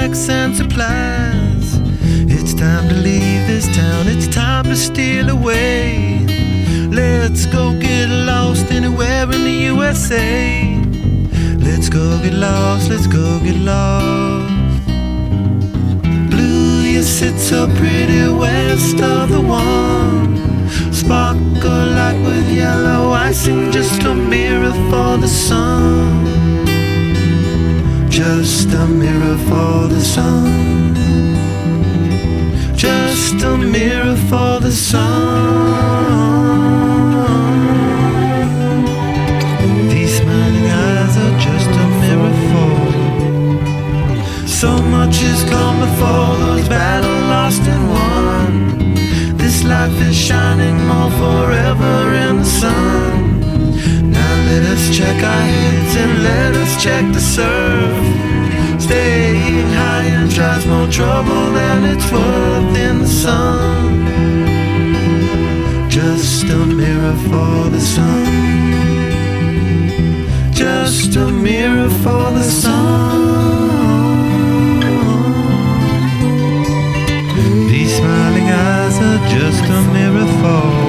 snacks and supplies. It's time to leave this town, it's time to steal away. Let's go get lost anywhere in the USA. Let's go get lost, let's go get lost. Blue, you sit so pretty west of the one. Sparkle like with yellow icing, just a mirror for the sun. Just a mirror for the sun. Just a mirror for the sun. These smiling eyes are just a mirror for. So much has come before, those battles lost and won. This life is shining more forever in the sun. Now let us check our heads and let us check the surf. Staying high and tries more trouble than it's worth in the sun. Just a mirror for the sun. Just a mirror for the sun. These smiling eyes are just a mirror for.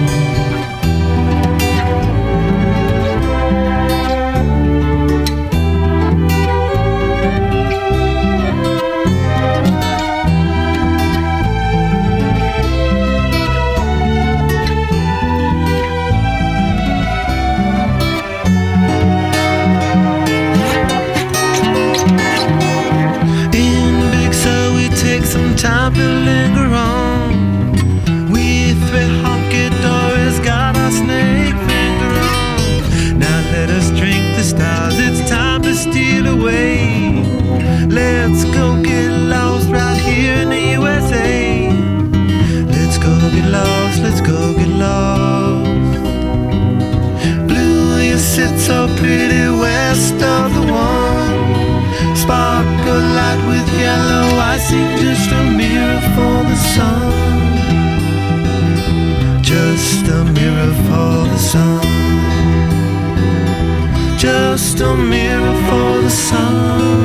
Time to linger on. We three honky dories got our snake finger on. Now let us drink the stars, it's time to steal away. Let's go get lost right here in the USA. Let's go get lost, let's go get lost. Blue, you sit so pretty west of the one. Sparkle light with yellow icing, just a mirror for the sun. Just a mirror for the sun. Just a mirror for the sun.